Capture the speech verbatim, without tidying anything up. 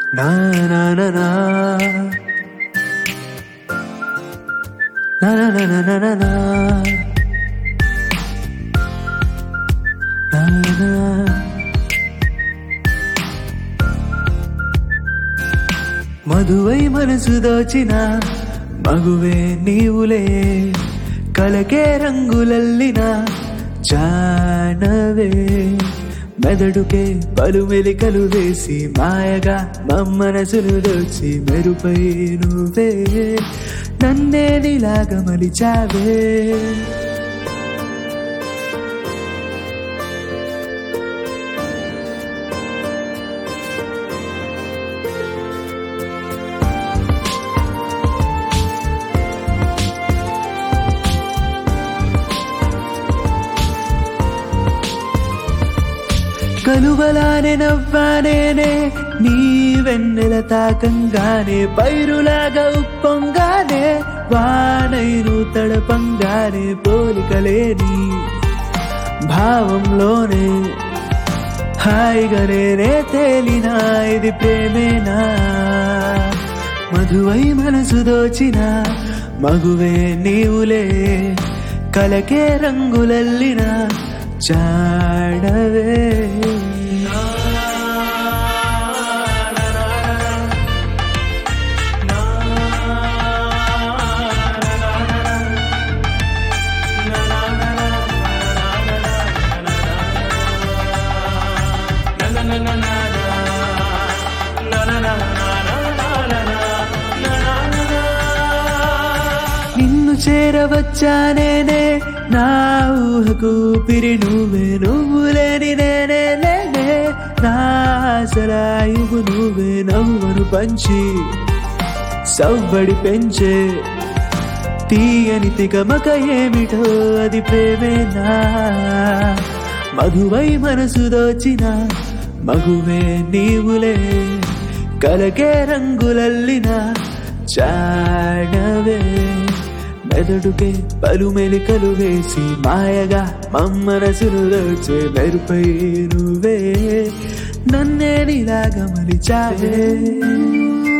నా నా నా నా నా నా నా నా నా నా నా మధువై మనసు దోచిన మగువే నీవులే కలకే రంగులల్లిన జానవే మెదడుకే పలు మెలికలు వేసి మాయగా మమ్మనసును దోచి మెరుపై నువ్వే నన్నే నీలాగా మలిచావే కలువలానే నవ్వానేనే నీ వెన్నెల తాకంగానే పైరులాగా ఉప్పొంగానే వానైను తడపంగానే పోలికలేని భావంలోనే హాయిగా నేనే తేలినా ఇది ప్రేమేనా మధువై మనసు దోచిన మగువే నీవులే కలకే రంగులల్లిన జాడవే నిన్ను చేరవచ్చానేనే నా ఊహకు పిరి నువ్వే నువ్వు లేని నేనే లేనే నా సలాయువు నువ్వే నవ్వును పంచి సవ్వడి పెంచే తీయని తికమక ఏమిటో అది ప్రేమేనా మధువై మనసు దోచిన మగువే నీవులే కలకే రంగులల్లిన చాడవే మెదడుకే పలు మెలికలు వేసి మాయగా మమ్మనసును దోచే మెరుపై నువ్వే నన్నే నీలాగా మలిచావే